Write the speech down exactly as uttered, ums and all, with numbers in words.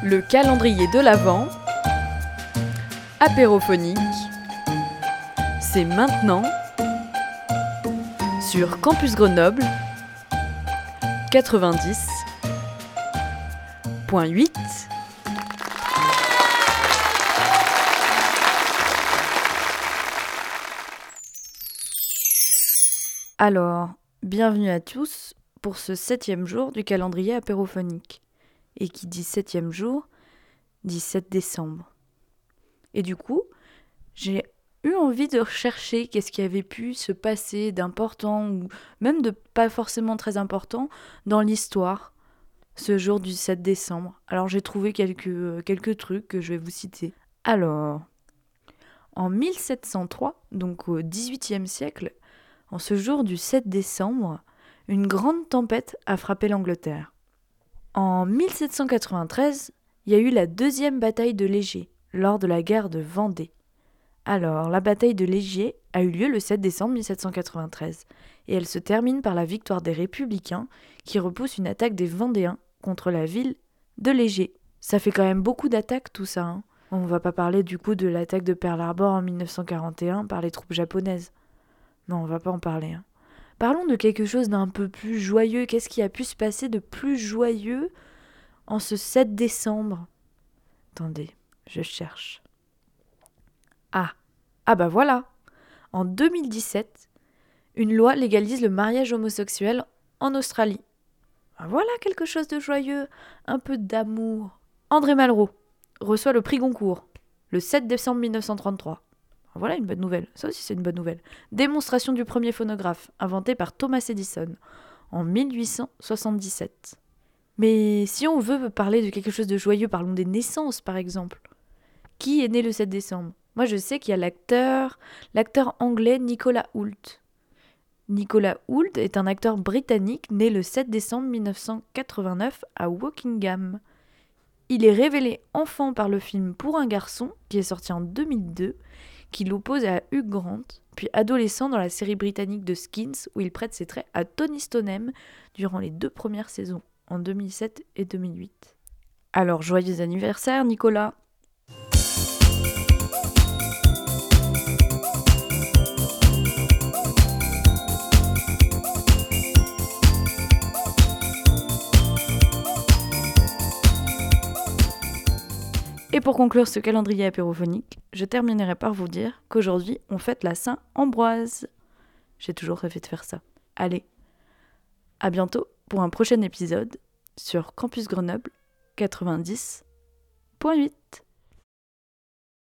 Le calendrier de l'Avent, apérophonique, c'est maintenant sur Campus Grenoble quatre-vingt-dix point huit. Alors, bienvenue à tous pour ce septième jour du calendrier apérophonique. Et qui dit septième jour, dit sept décembre. Et du coup, j'ai eu envie de rechercher qu'est-ce qui avait pu se passer d'important, ou même de pas forcément très important, dans l'histoire, ce jour du sept décembre. Alors j'ai trouvé quelques, quelques trucs que je vais vous citer. Alors, en mille sept cent trois, donc au dix-huitième siècle, en ce jour du sept décembre, une grande tempête a frappé l'Angleterre. En mille sept cent quatre-vingt-treize, il y a eu la deuxième bataille de Léger, lors de la guerre de Vendée. Alors, la bataille de Léger a eu lieu le sept décembre mille sept cent quatre-vingt-treize, et elle se termine par la victoire des Républicains, qui repoussent une attaque des Vendéens contre la ville de Léger. Ça fait quand même beaucoup d'attaques tout ça, hein. On va pas parler du coup de l'attaque de Pearl Harbor en mille neuf cent quarante et un par les troupes japonaises. Non, on va pas en parler, hein. Parlons de quelque chose d'un peu plus joyeux. Qu'est-ce qui a pu se passer de plus joyeux en ce sept décembre ? Attendez, je cherche. Ah, ah bah voilà. En deux mille dix-sept, une loi légalise le mariage homosexuel en Australie. Ah, voilà quelque chose de joyeux, un peu d'amour. André Malraux reçoit le prix Goncourt le sept décembre mille neuf cent trente-trois. Voilà une bonne nouvelle, ça aussi c'est une bonne nouvelle. Démonstration du premier phonographe, inventé par Thomas Edison, en mille huit cent soixante-dix-sept. Mais si on veut parler de quelque chose de joyeux, parlons des naissances par exemple. Qui est né le sept décembre ? Moi je sais qu'il y a l'acteur, l'acteur anglais Nicolas Hoult. Nicolas Hoult est un acteur britannique né le sept décembre mille neuf cent quatre-vingt-neuf à Wokingham. Il est révélé enfant par le film Pour un garçon, qui est sorti en deux mille deux, qui l'oppose à Hugh Grant, puis adolescent dans la série britannique de Skins, où il prête ses traits à Tony Stoneham durant les deux premières saisons, en deux mille sept et deux mille huit. Alors, joyeux anniversaire, Nicolas! Et pour conclure ce calendrier apérophonique, je terminerai par vous dire qu'aujourd'hui, on fête la Saint-Ambroise. J'ai toujours rêvé de faire ça. Allez, à bientôt pour un prochain épisode sur Campus Grenoble quatre-vingt-dix point huit.